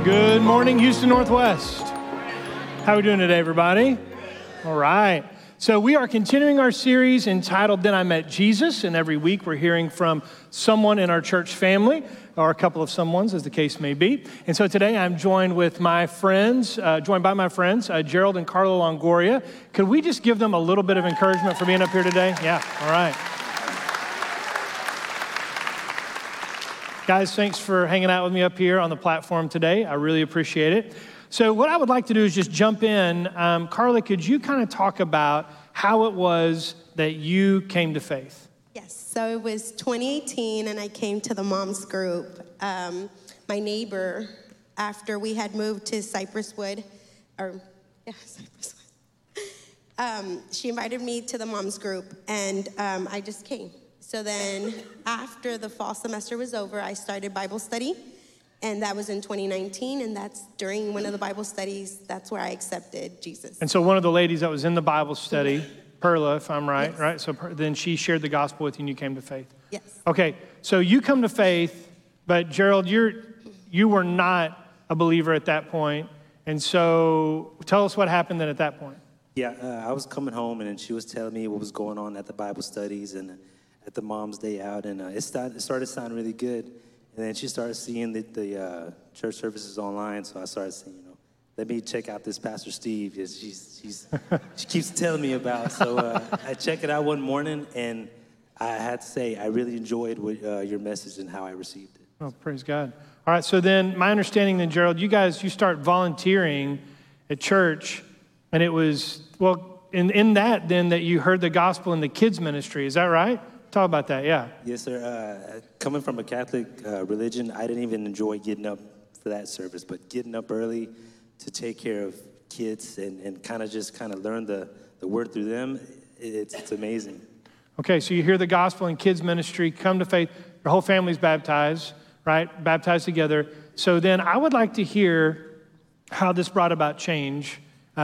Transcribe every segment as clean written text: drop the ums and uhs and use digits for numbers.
Good morning, Houston Northwest. How are we doing today, everybody? All right. So we are continuing our series entitled, Then I Met Jesus, and every week we're hearing from someone in our church family, or a couple of someones, as the case may be. And so today I'm joined by my friends, Gerald and Carla Longoria. Could we just give them a little bit of encouragement for being up here today? Yeah, all right. Guys, thanks for hanging out with me up here on the platform today. I really appreciate it. So what I would like to do is just jump in. Carla, could you kind of talk about how it was that you came to faith? Yes, so it was 2018 and I came to the moms group. My neighbor, after we had moved to Cypress Wood, she invited me to the moms group and I just came. So then after the fall semester was over, I started Bible study, and that was in 2019, and that's during one of the Bible studies, that's where I accepted Jesus. And so one of the ladies that was in the Bible study, Perla, if I'm right, Yes. right? So then she shared the gospel with you and you came to faith. Yes. Okay, so you come to faith, but Gerald, you were not a believer at that point, and so tell us what happened then at that point. Yeah, I was coming home, and then she was telling me what was going on at the Bible studies and at the Mom's Day Out, and it started sounding really good. And then she started seeing the church services online, so I started saying, let me check out this Pastor Steve. She keeps telling me about. So I checked it out one morning, and I had to say I really enjoyed your message and how I received it. Oh, praise God. All right, so then my understanding then, Gerald, you start volunteering at church, and it was, in that then that you heard the gospel in the kids ministry. Is that right? Talk about that, yeah. Yes, sir. Coming from a Catholic religion, I didn't even enjoy getting up for that service, but getting up early to take care of kids and kind of learn the word through them, it's amazing. Okay, so you hear the gospel in kids ministry, come to faith, your whole family's baptized, right? Baptized together. So then I would like to hear how this brought about change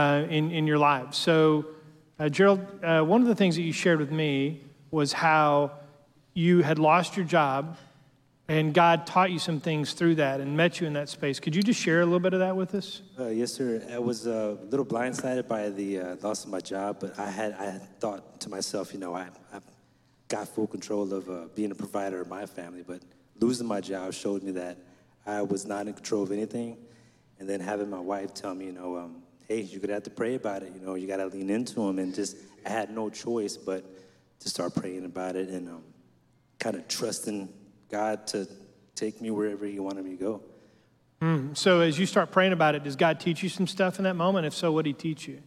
in your lives. So Gerald, one of the things that you shared with me was how you had lost your job and God taught you some things through that and met you in that space. Could you just share a little bit of that with us? Yes, sir. I was a little blindsided by the loss of my job, but I had thought to myself, I've got full control of being a provider of my family, but losing my job showed me that I was not in control of anything. And then having my wife tell me, hey, you're going to have to pray about it. You got to lean into him. And I had no choice but to start praying about it and kind of trusting God to take me wherever he wanted me to go. So as you start praying about it, does God teach you some stuff in that moment? If so, what did he teach you?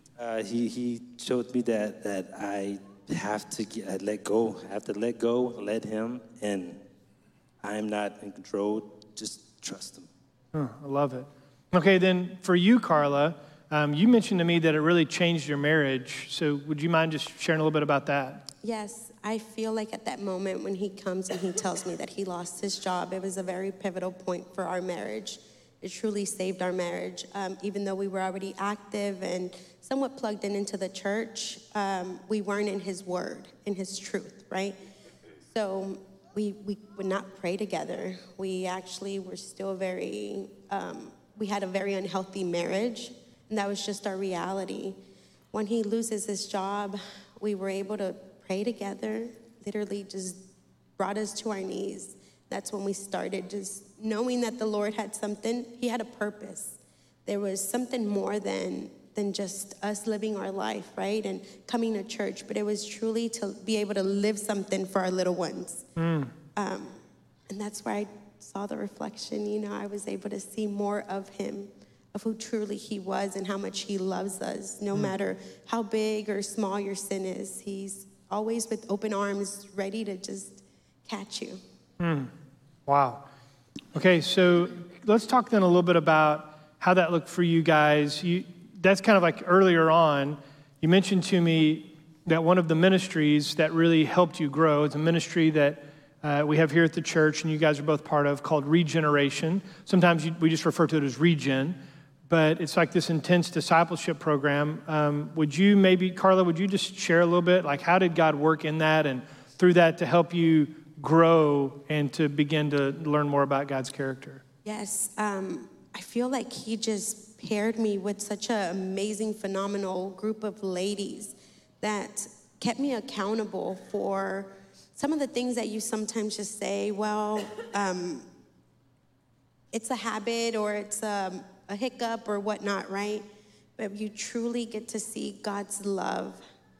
He showed me that I have to let go. I have to let go, let him, and I'm not in control. Just trust him. I love it. Okay, then for you, Carla, you mentioned to me that it really changed your marriage. So would you mind just sharing a little bit about that? Yes, I feel like at that moment when he comes and he tells me that he lost his job, it was a very pivotal point for our marriage. It truly saved our marriage. Even though we were already active and somewhat plugged into the church, we weren't in his word, in his truth, right? So we would not pray together. We actually were still we had a very unhealthy marriage, and that was just our reality. When he loses his job, we were able to pray together, literally just brought us to our knees. That's when we started just knowing that the Lord had something, he had a purpose. There was something more than just us living our life, right? And coming to church, but it was truly to be able to live something for our little ones. And that's where I saw the reflection, I was able to see more of him, of who truly he was and how much he loves us, no matter how big or small your sin is. He's always with open arms, ready to just catch you. Wow. Okay, so let's talk then a little bit about how that looked for you guys. That's kind of like earlier on, you mentioned to me that one of the ministries that really helped you grow is a ministry that we have here at the church, and you guys are both part of, called Regeneration. Sometimes we just refer to it as Regen, but it's like this intense discipleship program. Would you maybe, Carla, would you just share a little bit, like how did God work in that and through that to help you grow and to begin to learn more about God's character? Yes, I feel like he just paired me with such an amazing, phenomenal group of ladies that kept me accountable for some of the things that you sometimes just say, well, it's a habit or it's a hiccup or whatnot, right? But you truly get to see God's love.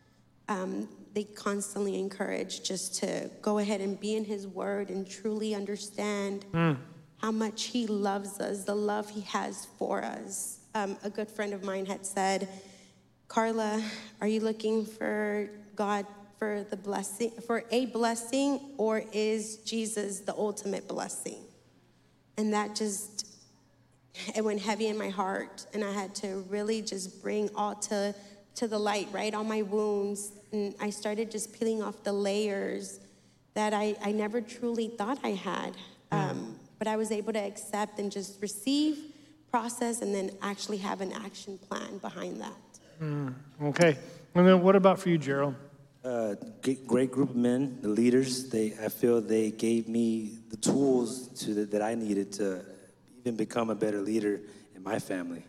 They constantly encourage just to go ahead and be in his word and truly understand how much he loves us, the love he has for us. A good friend of mine had said, Carla, are you looking for God for the blessing, for a blessing, or is Jesus the ultimate blessing? And that just, it went heavy in my heart, and I had to really just bring all to the light, right, all my wounds. And I started just peeling off the layers that I never truly thought I had. But I was able to accept and just receive, process, and then actually have an action plan behind that. Okay. And then what about for you, Gerald? Great group of men, the leaders. I feel they gave me the tools that I needed to even become a better leader in my family.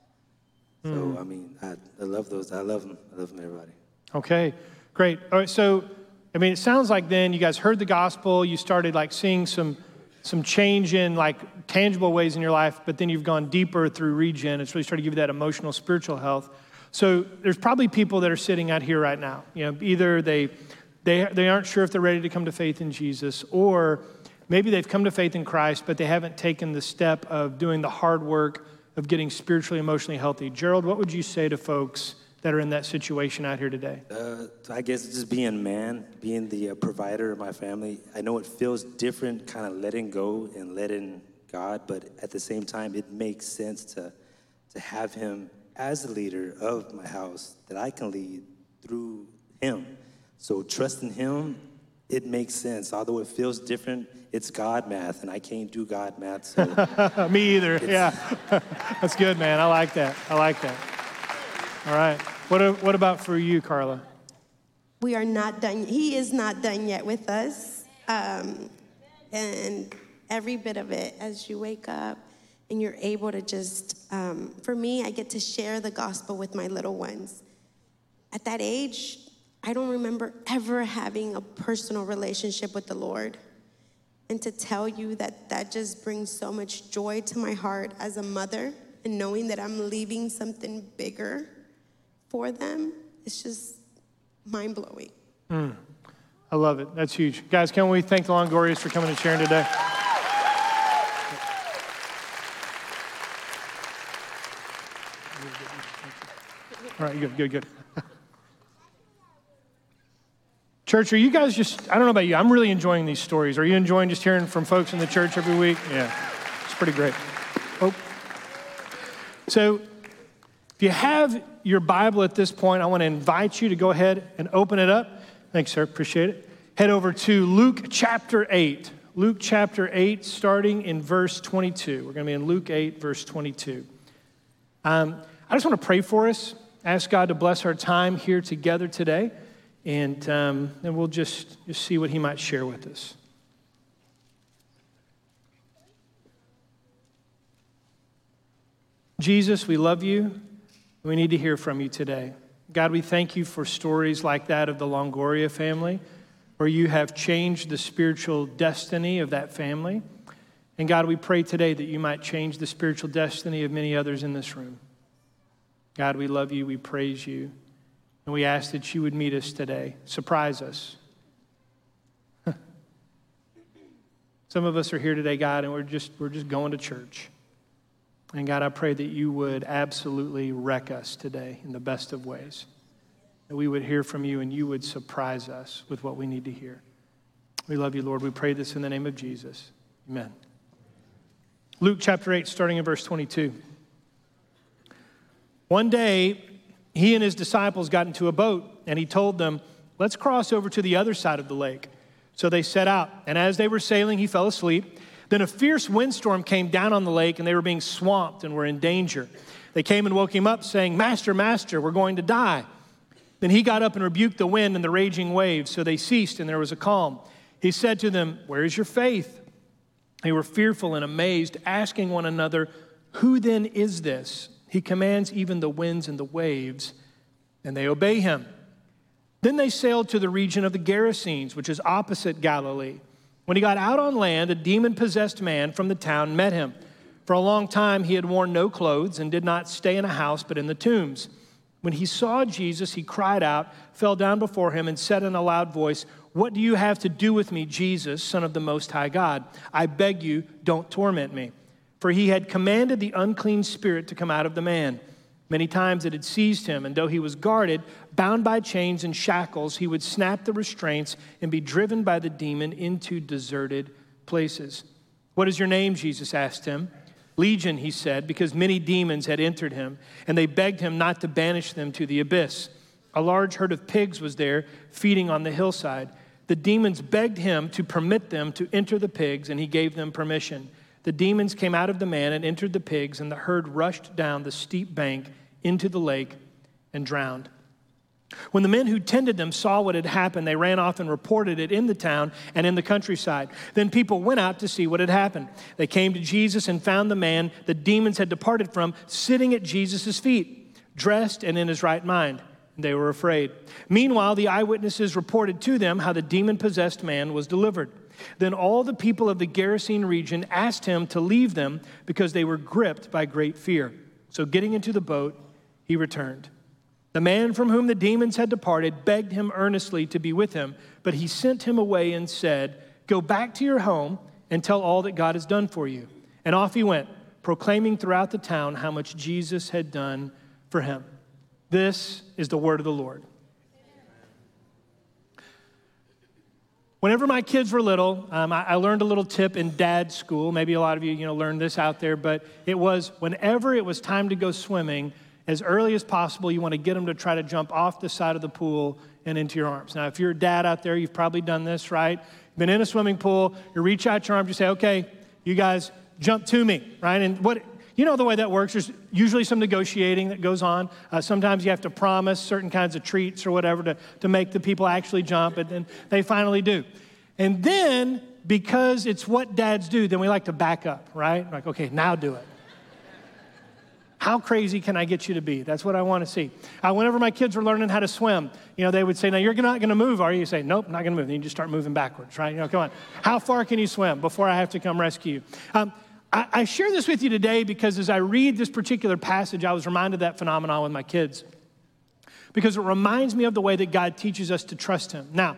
So, I mean, I love those. I love them. I love them, everybody. Okay, great. All right, so, I mean, it sounds like then you guys heard the gospel, you started like seeing some change in like tangible ways in your life, but then you've gone deeper through Regen. It's really started to give you that emotional, spiritual health. So there's probably people that are sitting out here right now. You know, either they aren't sure if they're ready to come to faith in Jesus, or maybe they've come to faith in Christ, but they haven't taken the step of doing the hard work of getting spiritually, emotionally healthy. Gerald, what would you say to folks that are in that situation out here today? I guess just being a man, being the provider of my family. I know it feels different, kind of letting go and letting God, but at the same time, it makes sense to have him as the leader of my house, that I can lead through him. So trusting him, it makes sense. Although it feels different, it's God math, and I can't do God math. So Me either, yeah. That's good, man. I like that. All right. What about for you, Carla? We are not done. He is not done yet with us. And every bit of it, as you wake up and you're able to just, for me, I get to share the gospel with my little ones. At that age, I don't remember ever having a personal relationship with the Lord. And to tell you that just brings so much joy to my heart as a mother, and knowing that I'm leaving something bigger for them, it's just mind-blowing. I love it. That's huge. Guys, can we thank the Longorias for coming and sharing today? All right, good. Church, are you guys just, I don't know about you, I'm really enjoying these stories. Are you enjoying just hearing from folks in the church every week? Yeah, it's pretty great. Oh. So, if you have your Bible at this point, I want to invite you to go ahead and open it up. Thanks, sir. Appreciate it. Head over to Luke chapter 8. Luke chapter 8, starting in verse 22. We're going to be in Luke 8, verse 22. I just want to pray for us. Ask God to bless our time here together today. And then we'll just see what he might share with us. Jesus, we love you. We need to hear from you today. God, we thank you for stories like that of the Longoria family, where you have changed the spiritual destiny of that family. And God, we pray today that you might change the spiritual destiny of many others in this room. God, we love you. We praise you. And we ask that you would meet us today. Surprise us. Some of us are here today, God, and we're just going to church. And God, I pray that you would absolutely wreck us today in the best of ways. That we would hear from you and you would surprise us with what we need to hear. We love you, Lord. We pray this in the name of Jesus. Amen. Luke chapter 8, starting in verse 22. One day, he and his disciples got into a boat, and he told them, "Let's cross over to the other side of the lake." So they set out, and as they were sailing, he fell asleep. Then a fierce windstorm came down on the lake, and they were being swamped and were in danger. They came and woke him up, saying, "Master, Master, we're going to die." Then he got up and rebuked the wind and the raging waves, so they ceased, and there was a calm. He said to them, "Where is your faith?" They were fearful and amazed, asking one another, Who then is this? He commands even the winds and the waves, and they obey him. Then they sailed to the region of the Gerasenes, which is opposite Galilee. When he got out on land, a demon-possessed man from the town met him. For a long time he had worn no clothes and did not stay in a house but in the tombs. When he saw Jesus, he cried out, fell down before him, and said in a loud voice, "What do you have to do with me, Jesus, Son of the Most High God? I beg you, don't torment me." For he had commanded the unclean spirit to come out of the man. Many times it had seized him, and though he was guarded, bound by chains and shackles, he would snap the restraints and be driven by the demon into deserted places. "What is your name?" Jesus asked him. "Legion," he said, because many demons had entered him, and they begged him not to banish them to the abyss. A large herd of pigs was there, feeding on the hillside. The demons begged him to permit them to enter the pigs, and he gave them permission. The demons came out of the man and entered the pigs, and the herd rushed down the steep bank into the lake and drowned. When the men who tended them saw what had happened, they ran off and reported it in the town and in the countryside. Then people went out to see what had happened. They came to Jesus and found the man the demons had departed from sitting at Jesus' feet, dressed and in his right mind. They were afraid. Meanwhile, the eyewitnesses reported to them how the demon-possessed man was delivered. Then all the people of the Gerasene region asked him to leave them because they were gripped by great fear. So getting into the boat, he returned. The man from whom the demons had departed begged him earnestly to be with him, but he sent him away and said, "Go back to your home and tell all that God has done for you." And off he went, proclaiming throughout the town how much Jesus had done for him. This is the word of the Lord. Whenever my kids were little, I learned a little tip in dad's school. Maybe a lot of you learned this out there, but it was whenever it was time to go swimming, as early as possible, you want to get them to try to jump off the side of the pool and into your arms. Now, if you're a dad out there, you've probably done this, right? You've been in a swimming pool, you reach out your arms, you say, "Okay, you guys jump to me," right? And the way that works, there's usually some negotiating that goes on. Sometimes you have to promise certain kinds of treats or whatever to make the people actually jump, and then they finally do. And then, because it's what dads do, then we like to back up, right? Like, okay, now do it. How crazy can I get you to be? That's what I want to see. Whenever my kids were learning how to swim, they would say, "Now, you're not going to move, are you?" You say, "Nope, not going to move." Then you just start moving backwards, right? Come on. How far can you swim before I have to come rescue you? I share this with you today because as I read this particular passage, I was reminded of that phenomenon with my kids because it reminds me of the way that God teaches us to trust him. Now,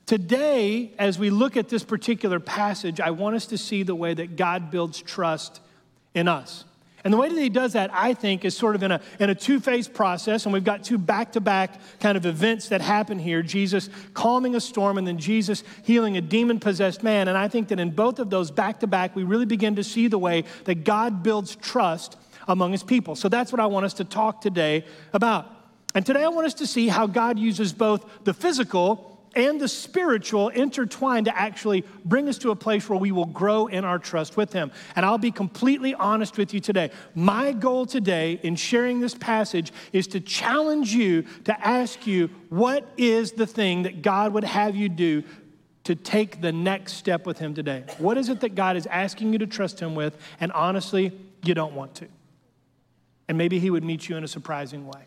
today, as we look at this particular passage, I want us to see the way that God builds trust in us. And the way that he does that, I think, is sort of in a two-phase process, and we've got two back-to-back kind of events that happen here. Jesus calming a storm, and then Jesus healing a demon-possessed man. And I think that in both of those back-to-back, we really begin to see the way that God builds trust among his people. So that's what I want us to talk today about. And today I want us to see how God uses both the physical and the spiritual intertwined to actually bring us to a place where we will grow in our trust with him. And I'll be completely honest with you today. My goal today in sharing this passage is to challenge you to ask you, what is the thing that God would have you do to take the next step with him today? What is it that God is asking you to trust him with, and honestly, you don't want to? And maybe he would meet you in a surprising way.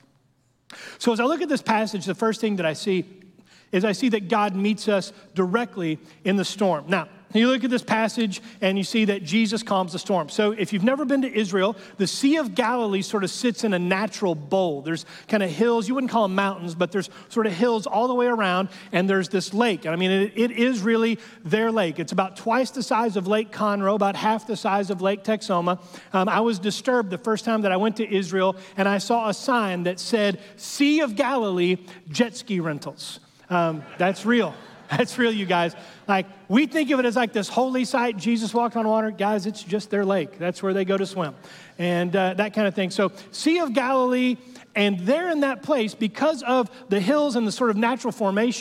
So as I look at this passage, the first thing that I see is I see that God meets us directly in the storm. Now, you look at this passage and you see that Jesus calms the storm. So if you've never been to Israel, the Sea of Galilee sort of sits in a natural bowl. There's kind of hills, you wouldn't call them mountains, but there's sort of hills all the way around, and there's this lake. And I mean, it is really their lake. It's about twice the size of Lake Conroe, about half the size of Lake Texoma. I was disturbed the first time that I went to Israel, and I saw a sign that said, "Sea of Galilee Jet Ski Rentals." That's real. That's real, you guys. Like, we think of it as like this holy site. Jesus walked on water. Guys, it's just their lake. That's where they go to swim. And that kind of thing. So, Sea of Galilee, and there in that place, because of the hills and the sort of natural formation,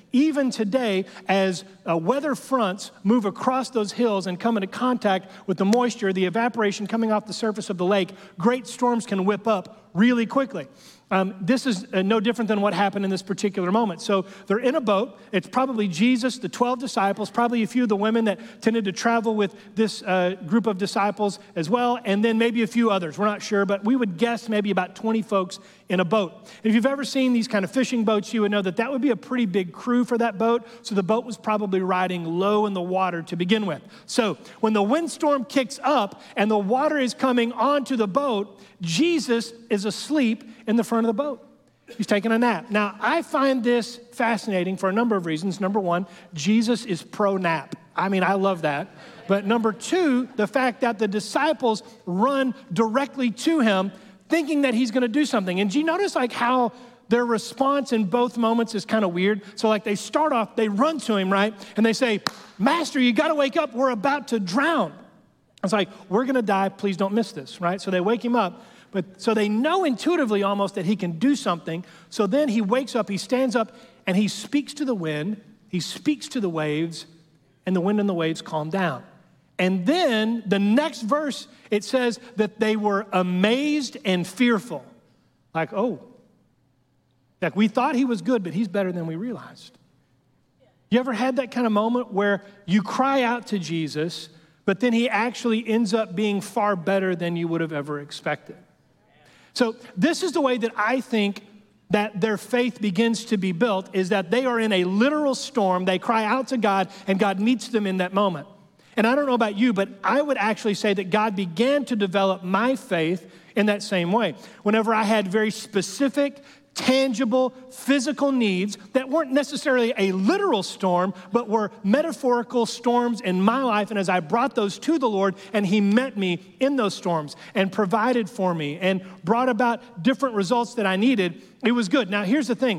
even today, as weather fronts move across those hills and come into contact with the moisture, the evaporation coming off the surface of the lake, great storms can whip up really quickly. This is no different than what happened in this particular moment. So they're in a boat. It's probably Jesus, the 12 disciples, probably a few of the women that tended to travel with this group of disciples as well, and then maybe a few others. We're not sure, but we would guess maybe about 20 folks in a boat. And if you've ever seen these kind of fishing boats, you would know that that would be a pretty big crew for that boat. So the boat was probably riding low in the water to begin with. So when the windstorm kicks up and the water is coming onto the boat, Jesus is asleep in the front of the boat. He's taking a nap. Now, I find this fascinating for a number of reasons. Number one, Jesus is pro-nap. I mean, I love that. But number two, the fact that the disciples run directly to him thinking that he's going to do something. And do you notice like how their response in both moments is kind of weird? So like they start off, they run to him, right? And they say, Master, you got to wake up. We're about to drown. It's like, we're going to die. Please don't miss this, right? So they wake him up. But so they know intuitively almost that he can do something. So then he wakes up, he stands up, and he speaks to the wind, he speaks to the waves, and the wind and the waves calm down. And then the next verse, it says that they were amazed and fearful. Like, oh, like we thought he was good, but he's better than we realized. You ever had that kind of moment where you cry out to Jesus, but then he actually ends up being far better than you would have ever expected? So this is the way that I think that their faith begins to be built, is that they are in a literal storm. They cry out to God, and God meets them in that moment. And I don't know about you, but I would actually say that God began to develop my faith in that same way. Whenever I had very specific, tangible, physical needs that weren't necessarily a literal storm, but were metaphorical storms in my life. And as I brought those to the Lord, and he met me in those storms and provided for me and brought about different results that I needed, it was good. Now, here's the thing.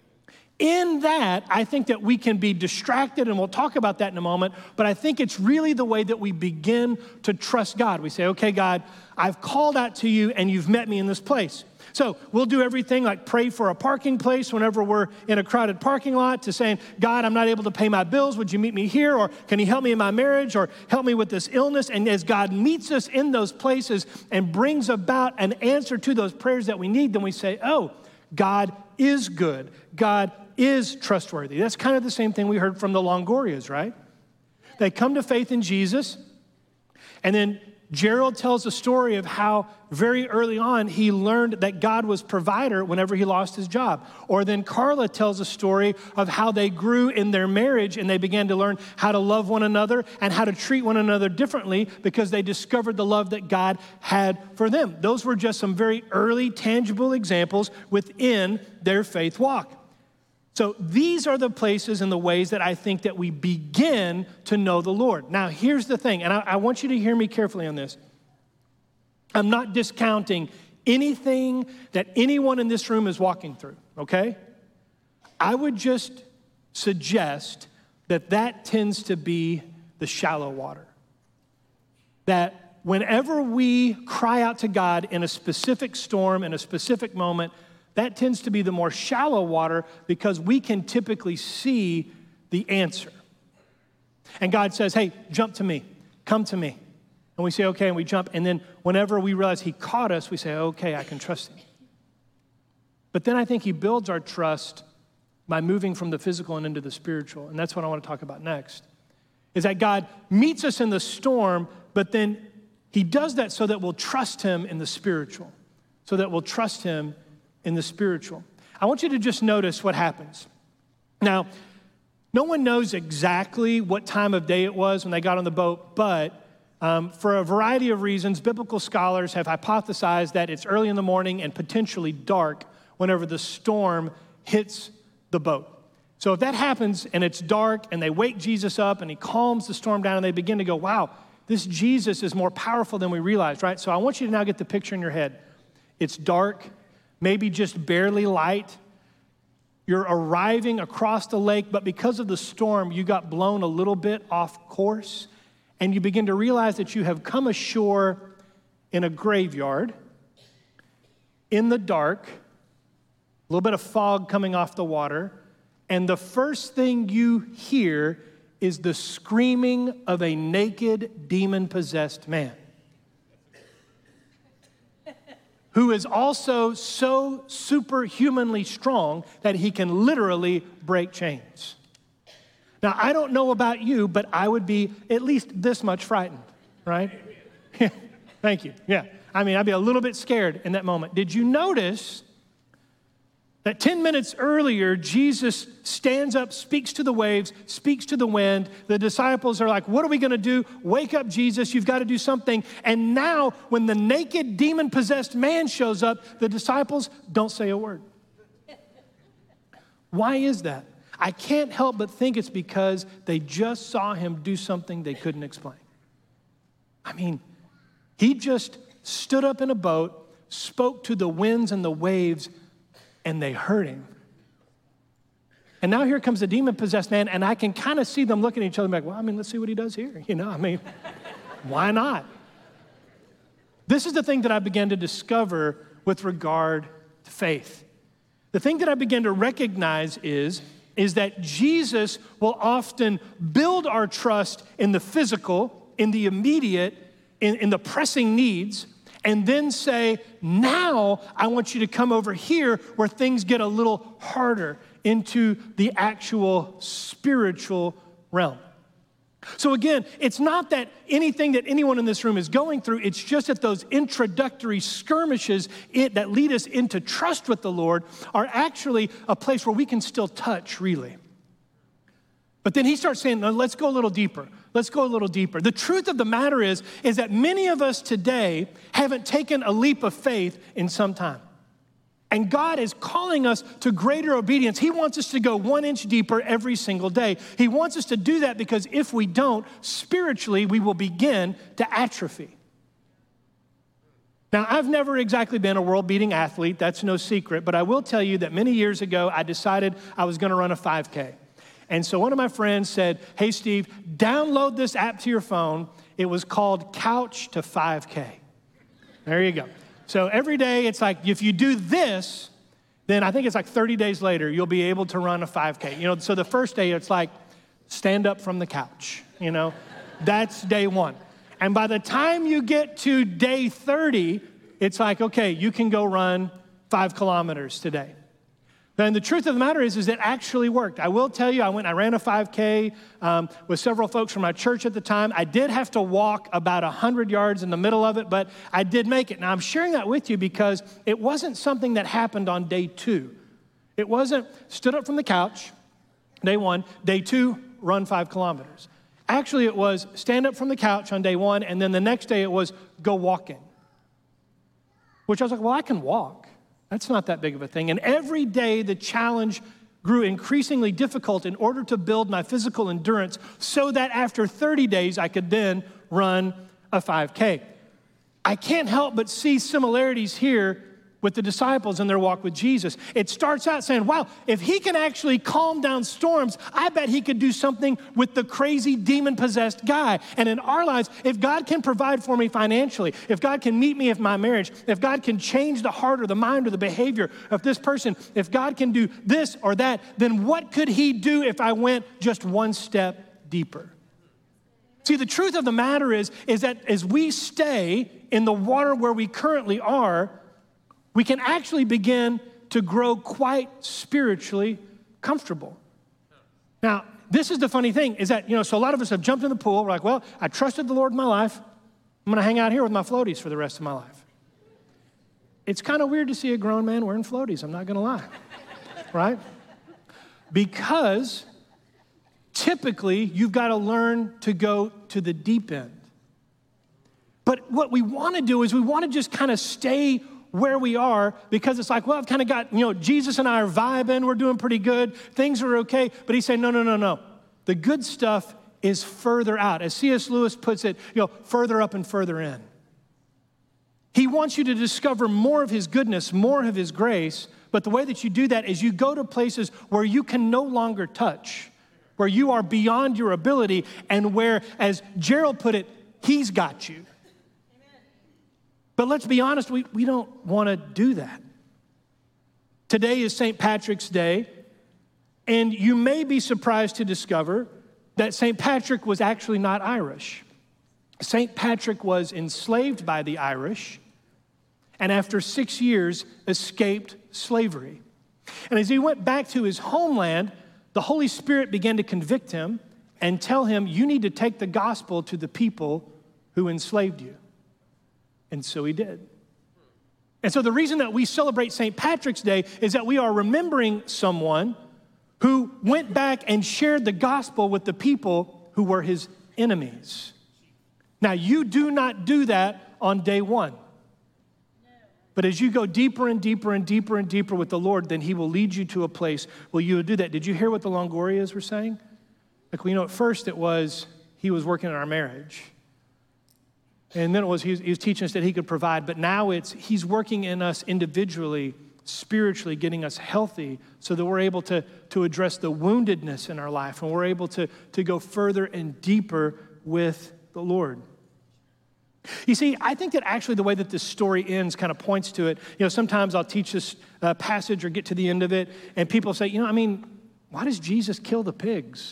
In that, I think that we can be distracted, and we'll talk about that in a moment, but I think it's really the way that we begin to trust God. We say, okay, God, I've called out to you, and you've met me in this place. So we'll do everything like pray for a parking place whenever we're in a crowded parking lot, to saying, God, I'm not able to pay my bills. Would you meet me here? Or can you help me in my marriage? Or help me with this illness? And as God meets us in those places and brings about an answer to those prayers that we need, then we say, oh, God is good. God is trustworthy. That's kind of the same thing we heard from the Longorias, right? They come to faith in Jesus, and then Gerald tells a story of how very early on he learned that God was provider whenever he lost his job. Or then Carla tells a story of how they grew in their marriage and they began to learn how to love one another and how to treat one another differently because they discovered the love that God had for them. Those were just some very early, tangible examples within their faith walk. So these are the places and the ways that I think that we begin to know the Lord. Now, here's the thing, and I want you to hear me carefully on this. I'm not discounting anything that anyone in this room is walking through, okay? I would just suggest that that tends to be the shallow water. That whenever we cry out to God in a specific storm, in a specific moment, that tends to be the more shallow water because we can typically see the answer. And God says, hey, jump to me, come to me. And we say, okay, and we jump. And then whenever we realize he caught us, we say, okay, I can trust him. But then I think he builds our trust by moving from the physical and into the spiritual. And that's what I want to talk about next, is that God meets us in the storm, but then he does that so that we'll trust him in the spiritual, so that we'll trust him in the spiritual. I want you to just notice what happens. Now, no one knows exactly what time of day it was when they got on the boat, but for a variety of reasons, biblical scholars have hypothesized that it's early in the morning and potentially dark whenever the storm hits the boat. So if that happens and it's dark and they wake Jesus up and he calms the storm down and they begin to go, wow, this Jesus is more powerful than we realized, right? So I want you to now get the picture in your head. It's dark, maybe just barely light. You're arriving across the lake, but because of the storm, you got blown a little bit off course, and you begin to realize that you have come ashore in a graveyard, in the dark, a little bit of fog coming off the water, and the first thing you hear is the screaming of a naked, demon-possessed man who is also so superhumanly strong that he can literally break chains. Now, I don't know about you, but I would be at least this much frightened, right? Thank you. Yeah. I mean, I'd be a little bit scared in that moment. Did you notice that 10 minutes earlier, Jesus stands up, speaks to the waves, speaks to the wind. The disciples are like, what are we going to do? Wake up, Jesus. You've got to do something. And now, when the naked, demon-possessed man shows up, the disciples don't say a word. Why is that? I can't help but think it's because they just saw him do something they couldn't explain. I mean, he just stood up in a boat, spoke to the winds and the waves, and they heard him. And now here comes the demon-possessed man, and I can kind of see them looking at each other and be like, well, I mean, let's see what he does here. Why not? This is the thing that I began to discover with regard to faith. The thing that I began to recognize is that Jesus will often build our trust in the physical, in the immediate, in the pressing needs, and then say, now I want you to come over here where things get a little harder into the actual spiritual realm. So again, it's not that anything that anyone in this room is going through, it's just that those introductory skirmishes that lead us into trust with the Lord are actually a place where we can still touch, really. But then he starts saying, no, let's go a little deeper. Let's go a little deeper. The truth of the matter is that many of us today haven't taken a leap of faith in some time. And God is calling us to greater obedience. He wants us to go 1 inch deeper every single day. He wants us to do that because if we don't, spiritually, we will begin to atrophy. Now, I've never exactly been a world-beating athlete. That's no secret. But I will tell you that many years ago, I decided I was going to run a 5K. And so one of my friends said, hey, Steve, download this app to your phone. It was called Couch to 5K. There you go. So every day it's like, if you do this, then I think it's like 30 days later, you'll be able to run a 5K. So the first day it's like, stand up from the couch, That's day one. And by the time you get to day 30, it's like, okay, you can go run 5 kilometers today. And the truth of the matter is it actually worked. I will tell you, I ran a 5K with several folks from my church at the time. I did have to walk about 100 yards in the middle of it, but I did make it. Now, I'm sharing that with you because it wasn't something that happened on day 2. It wasn't stood up from the couch, day 1. Day 2, run 5 kilometers. Actually, it was stand up from the couch on day 1, and then the next day it was go walking. Which I was like, well, I can walk. That's not that big of a thing. And every day the challenge grew increasingly difficult in order to build my physical endurance so that after 30 days I could then run a 5K. I can't help but see similarities here with the disciples in their walk with Jesus. It starts out saying, wow, if he can actually calm down storms, I bet he could do something with the crazy demon-possessed guy. And in our lives, if God can provide for me financially, if God can meet me in my marriage, if God can change the heart or the mind or the behavior of this person, if God can do this or that, then what could he do if I went just one step deeper? See, the truth of the matter is that as we stay in the water where we currently are, we can actually begin to grow quite spiritually comfortable. Now, this is the funny thing, is that, so a lot of us have jumped in the pool. We're like, well, I trusted the Lord in my life. I'm going to hang out here with my floaties for the rest of my life. It's kind of weird to see a grown man wearing floaties, I'm not going to lie, right? Because typically, you've got to learn to go to the deep end. But what we want to do is we want to just kind of stay where we are because it's like, well, I've kind of got, Jesus and I are vibing. We're doing pretty good. Things are okay. But he's saying, no. The good stuff is further out. As C.S. Lewis puts it, further up and further in. He wants you to discover more of his goodness, more of his grace. But the way that you do that is you go to places where you can no longer touch, where you are beyond your ability, and where, as Gerald put it, he's got you. But let's be honest, we don't want to do that. Today is St. Patrick's Day, And you may be surprised to discover that St. Patrick was actually not Irish. St. Patrick was enslaved by the Irish, and after 6 years, escaped slavery. And as he went back to his homeland, the Holy Spirit began to convict him and tell him, you need to take the gospel to the people who enslaved you. And so he did. And so the reason that we celebrate St. Patrick's Day is that we are remembering someone who went back and shared the gospel with the people who were his enemies. Now, you do not do that on day one. But as you go deeper and deeper and deeper and deeper with the Lord, then he will lead you to a place where you will do that. Did you hear what the Longorias were saying? Like, well, at first it was he was working on our marriage. And then it was he was teaching us that he could provide. But now it's he's working in us individually, spiritually, getting us healthy so that we're able to address the woundedness in our life. And we're able to go further and deeper with the Lord. You see, I think that actually the way that this story ends kind of points to it. Sometimes I'll teach this passage or get to the end of it, and people say, why does Jesus kill the pigs?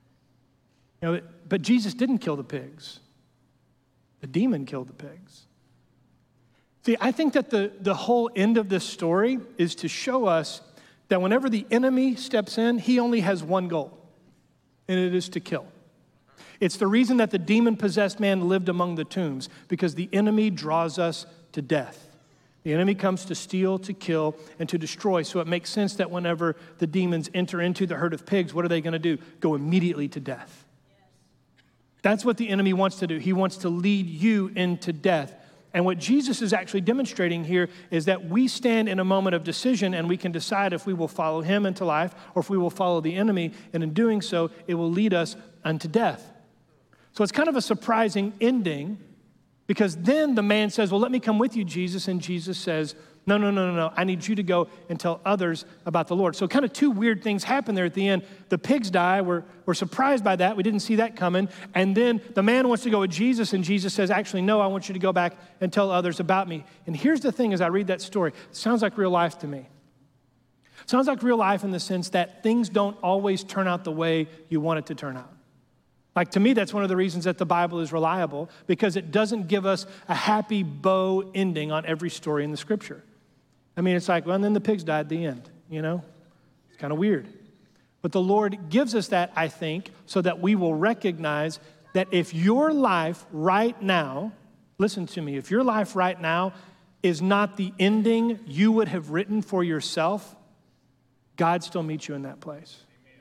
But Jesus didn't kill the pigs. The demon killed the pigs. See, I think that the whole end of this story is to show us that whenever the enemy steps in, he only has one goal, and it is to kill. It's the reason that the demon-possessed man lived among the tombs, because the enemy draws us to death. The enemy comes to steal, to kill, and to destroy. So it makes sense that whenever the demons enter into the herd of pigs, what are they going to do? Go immediately to death. That's what the enemy wants to do. He wants to lead you into death. And what Jesus is actually demonstrating here is that we stand in a moment of decision, and we can decide if we will follow him into life or if we will follow the enemy. And in doing so, it will lead us unto death. So it's kind of a surprising ending, because then the man says, well, let me come with you, Jesus. And Jesus says, no. I need you to go and tell others about the Lord. So kind of two weird things happen there at the end. The pigs die. We're surprised by that. We didn't see that coming. And then the man wants to go with Jesus, and Jesus says, actually, no, I want you to go back and tell others about me. And here's the thing, as I read that story, it sounds like real life to me. It sounds like real life in the sense that things don't always turn out the way you want it to turn out. Like, to me, that's one of the reasons that the Bible is reliable, because it doesn't give us a happy bow ending on every story in the Scripture. I mean, it's like, well, and then the pigs died at the end, It's kind of weird. But the Lord gives us that, I think, so that we will recognize that if your life right now, listen to me, if your life right now is not the ending you would have written for yourself, God still meets you in that place.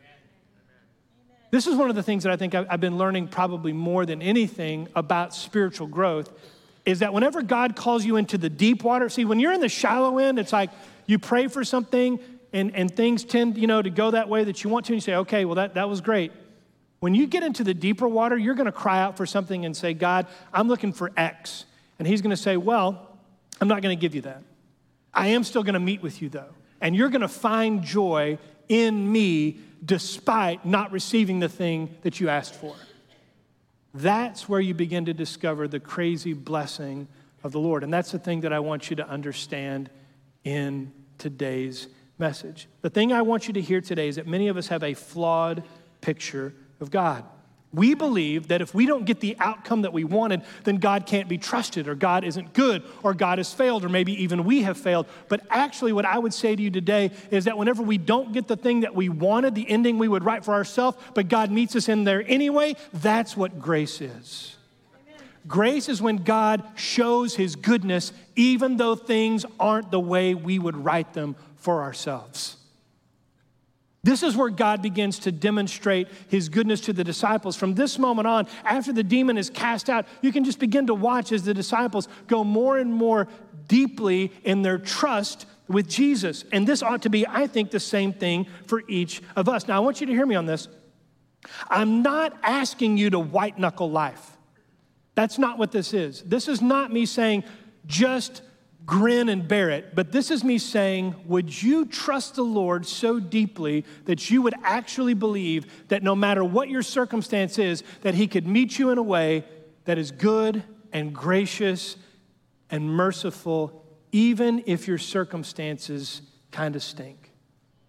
This is one of the things that I think I've been learning probably more than anything about spiritual growth, is that whenever God calls you into the deep water, see, when you're in the shallow end, it's like you pray for something and things tend, to go that way that you want to, and you say, okay, well, that was great. When you get into the deeper water, you're going to cry out for something and say, God, I'm looking for X. And he's going to say, well, I'm not going to give you that. I am still going to meet with you, though. And you're going to find joy in me despite not receiving the thing that you asked for. That's where you begin to discover the crazy blessing of the Lord. And that's the thing that I want you to understand in today's message. The thing I want you to hear today is that many of us have a flawed picture of God. We believe that if we don't get the outcome that we wanted, then God can't be trusted, or God isn't good, or God has failed, or maybe even we have failed. But actually, what I would say to you today is that whenever we don't get the thing that we wanted, the ending we would write for ourselves, but God meets us in there anyway, that's what grace is. Amen. Grace is when God shows his goodness, even though things aren't the way we would write them for ourselves. This is where God begins to demonstrate his goodness to the disciples. From this moment on, after the demon is cast out, you can just begin to watch as the disciples go more and more deeply in their trust with Jesus. And this ought to be, I think, the same thing for each of us. Now, I want you to hear me on this. I'm not asking you to white-knuckle life. That's not what this is. This is not me saying, just grin and bear it. But this is me saying, would you trust the Lord so deeply that you would actually believe that no matter what your circumstance is, that he could meet you in a way that is good and gracious and merciful, even if your circumstances kind of stink?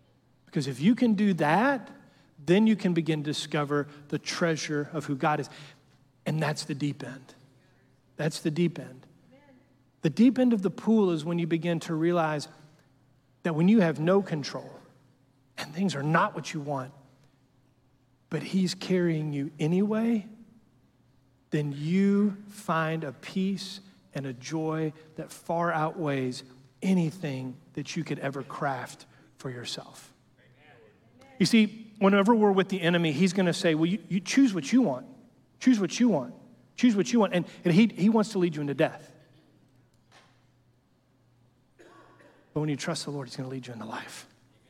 Because if you can do that, then you can begin to discover the treasure of who God is. And that's the deep end. That's the deep end. The deep end of the pool is when you begin to realize that when you have no control and things are not what you want, but he's carrying you anyway, then you find a peace and a joy that far outweighs anything that you could ever craft for yourself. You see, whenever we're with the enemy, he's going to say, well, you choose what you want. Choose what you want. Choose what you want. And he wants to lead you into death. But when you trust the Lord, he's going to lead you into life.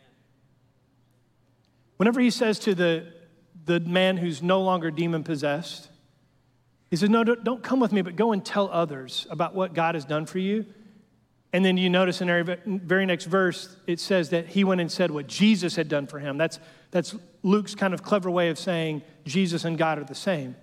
Whenever he says to the man who's no longer demon-possessed, he says, no, don't come with me, but go and tell others about what God has done for you. And then you notice in the very next verse, it says that he went and said what Jesus had done for him. That's Luke's kind of clever way of saying Jesus and God are the same.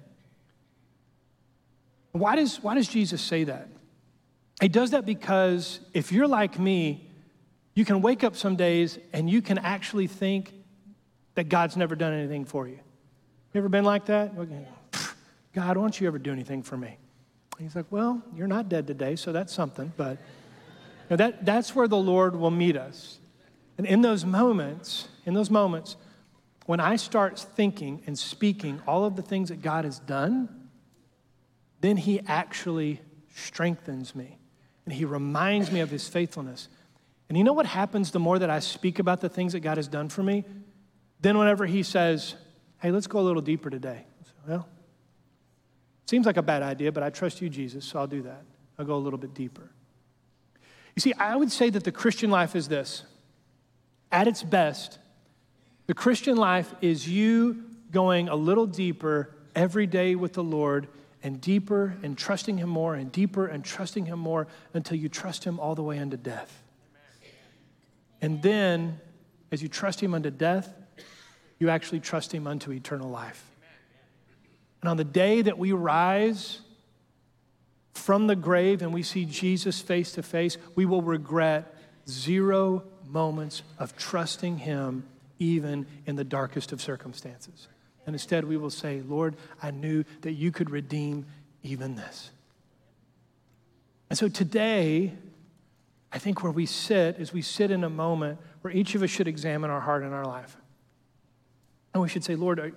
Why does Jesus say that? He does that because if you're like me, you can wake up some days and you can actually think that God's never done anything for you. You ever been like that? God, why don't you ever do anything for me? And he's like, well, you're not dead today, so that's something, but that's where the Lord will meet us. And in those moments, when I start thinking and speaking all of the things that God has done, then he actually strengthens me. And he reminds me of his faithfulness. And you know what happens the more that I speak about the things that God has done for me? Then whenever he says, hey, let's go a little deeper today. I say, well, seems like a bad idea, but I trust you, Jesus, so I'll do that. I'll go a little bit deeper. You see, I would say that the Christian life is this. At its best, the Christian life is you going a little deeper every day with the Lord and deeper and trusting him more and deeper and trusting him more until you trust him all the way unto death. And then, as you trust him unto death, you actually trust him unto eternal life. And on the day that we rise from the grave and we see Jesus face to face, we will regret 0 moments of trusting him even in the darkest of circumstances. And instead we will say, Lord, I knew that you could redeem even this. And so today, I think where we sit is we sit in a moment where each of us should examine our heart and our life. And we should say, Lord,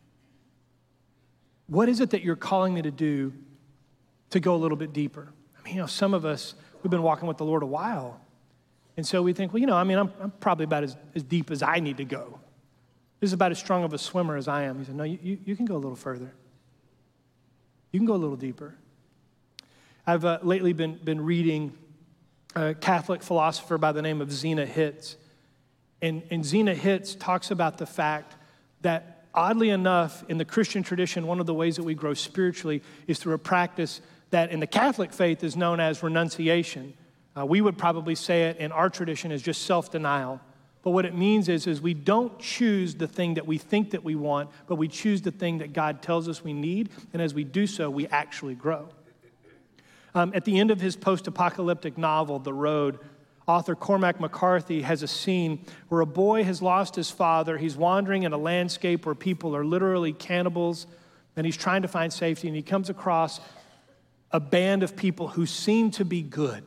what is it that you're calling me to do to go a little bit deeper? I mean, some of us, we've been walking with the Lord a while. And so we think, well, I'm probably about as deep as I need to go. This is about as strong of a swimmer as I am. He said, no, you can go a little further. You can go a little deeper. I've lately been reading a Catholic philosopher by the name of Zena Hitz. And Zena Hitz talks about the fact that, oddly enough, in the Christian tradition, one of the ways that we grow spiritually is through a practice that in the Catholic faith is known as renunciation. We would probably say it in our tradition as just self-denial. But what it means is we don't choose the thing that we think that we want, but we choose the thing that God tells us we need. And as we do so, we actually grow. At the end of his post-apocalyptic novel, The Road, author Cormac McCarthy has a scene where a boy has lost his father. He's wandering in a landscape where people are literally cannibals, and he's trying to find safety, and he comes across a band of people who seem to be good.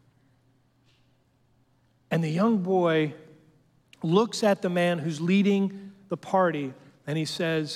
And the young boy looks at the man who's leading the party, and he says,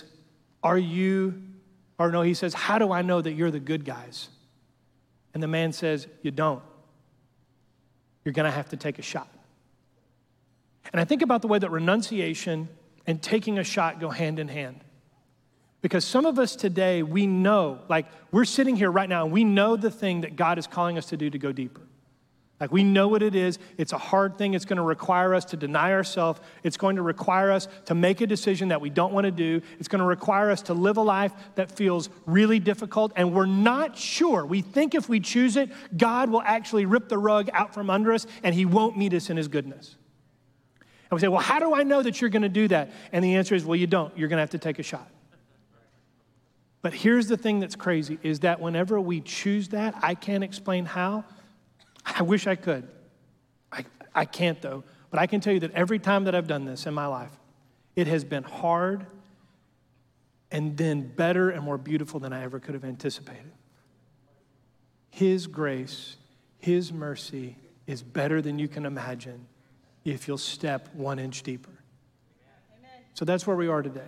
he says, how do I know that you're the good guys? And the man says, you don't. You're going to have to take a shot. And I think about the way that renunciation and taking a shot go hand in hand. Because some of us today, we know, like we're sitting here right now, and we know the thing that God is calling us to do to go deeper. Like we know what it is. It's a hard thing. It's going to require us to deny ourselves. It's going to require us to make a decision that we don't want to do. It's going to require us to live a life that feels really difficult, and we're not sure. We think if we choose it, God will actually rip the rug out from under us, and he won't meet us in his goodness. And we say, well, how do I know that you're going to do that? And the answer is, well, you don't. You're going to have to take a shot. But here's the thing that's crazy, is that whenever we choose that, I can't explain how. I wish I could. I can't, though. But But I can tell you that every time that I've done this in my life, it has been hard and then better and more beautiful than I ever could have anticipated. His grace, His mercy is better than you can imagine if you'll step 1 inch deeper. Amen. So that's where we are today.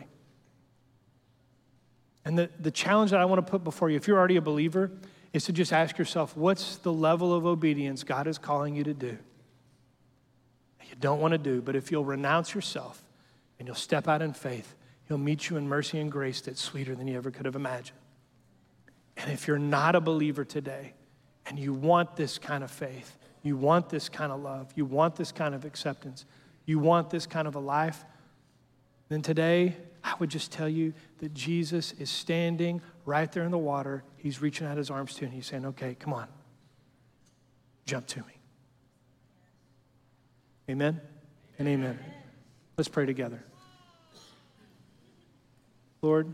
And the challenge that I want to put before you, if you're already a believer, is to just ask yourself, what's the level of obedience God is calling you to do? You don't want to do, but if you'll renounce yourself and you'll step out in faith, He'll meet you in mercy and grace that's sweeter than you ever could have imagined. And if you're not a believer today and you want this kind of faith, you want this kind of love, you want this kind of acceptance, you want this kind of a life, then today I would just tell you that Jesus is standing right there in the water. He's reaching out His arms to you and He's saying, okay, come on, jump to me. Amen and amen. Let's pray together. Lord,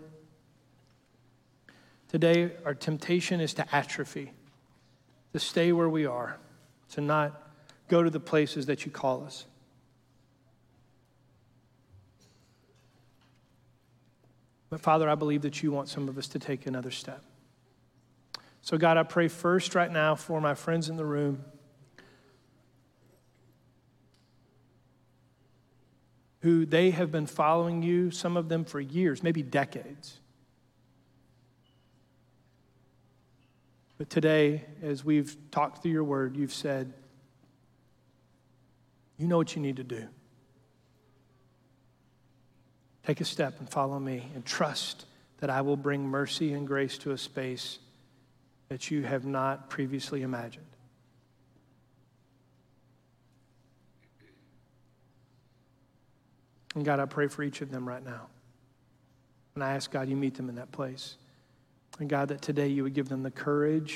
today our temptation is to atrophy, to stay where we are, to not go to the places that you call us. But Father, I believe that you want some of us to take another step. So God, I pray first right now for my friends in the room who they have been following you, some of them for years, maybe decades. But today, as we've talked through your word, you've said, you know what you need to do. Take a step and follow me and trust that I will bring mercy and grace to a space that you have not previously imagined. And God, I pray for each of them right now. And I ask, God, you meet them in that place. And God, that today you would give them the courage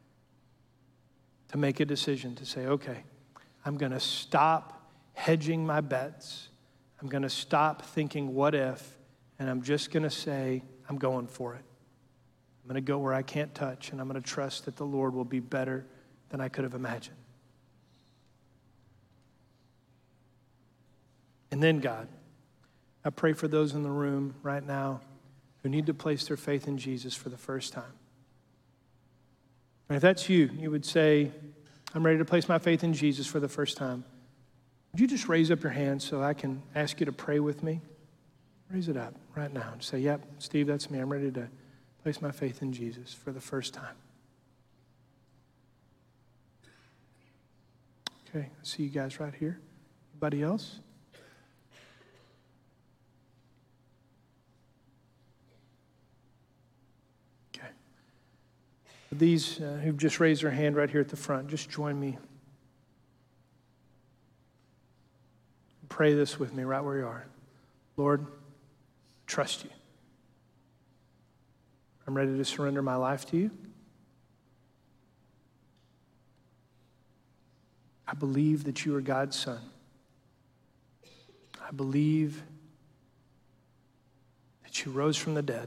to make a decision to say, okay, I'm going to stop hedging my bets. I'm going to stop thinking what if, and I'm just going to say, I'm going for it. I'm going to go where I can't touch, and I'm going to trust that the Lord will be better than I could have imagined. And then, God, I pray for those in the room right now who need to place their faith in Jesus for the first time. And if that's you, you would say, I'm ready to place my faith in Jesus for the first time. Would you just raise up your hand so I can ask you to pray with me? Raise it up right now and say, yep, Steve, that's me. I'm ready to place my faith in Jesus for the first time. Okay, I see you guys right here. Anybody else? These who've just raised their hand right here at the front, just join me. Pray this with me right where you are. Lord, trust you. I'm ready to surrender my life to you. I believe that you are God's Son. I believe that you rose from the dead.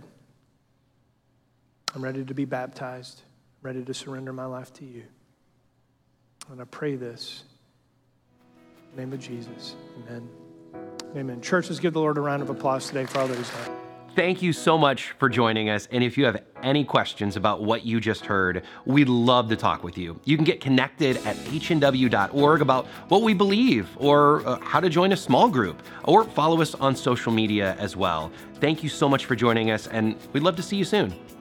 I'm ready to be baptized, ready to surrender my life to you. And I pray this in the name of Jesus. Amen. Amen. Church, let's give the Lord a round of applause today for all that He's done. Thank you so much for joining us. And if you have any questions about what you just heard, we'd love to talk with you. You can get connected at hnw.org about what we believe, or how to join a small group, or follow us on social media as well. Thank you so much for joining us, and we'd love to see you soon.